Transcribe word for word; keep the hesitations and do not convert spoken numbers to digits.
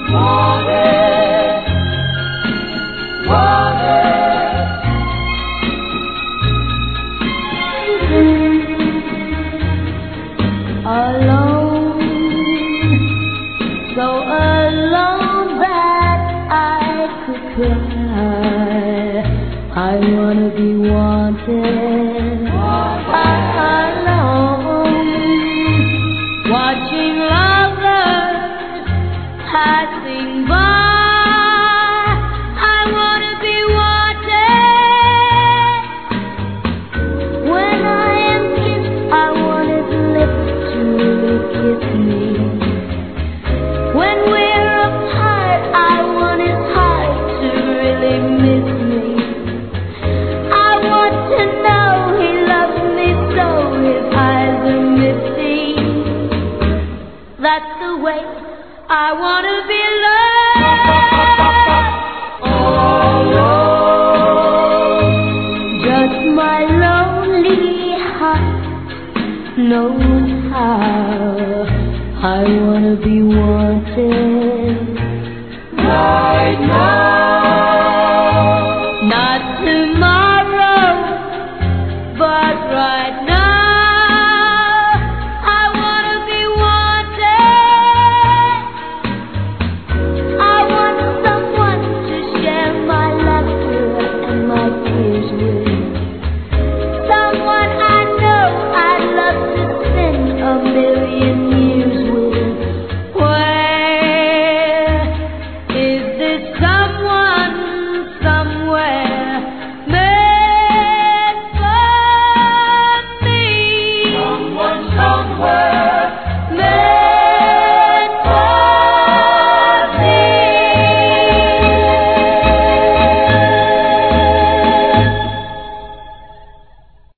wanted, wanted. Alone, so alone that I could cry. I wanna be wanted, alone, watching lovers passing by. I wanna be wanted. When I am kissed, I want his lips to kiss me. When we're apart, I want his heart to really miss me. I want to know he loves me so his eyes are misty. That's the way I wanna be loved. Oh, just my lonely heart knows how I wanna be wanted.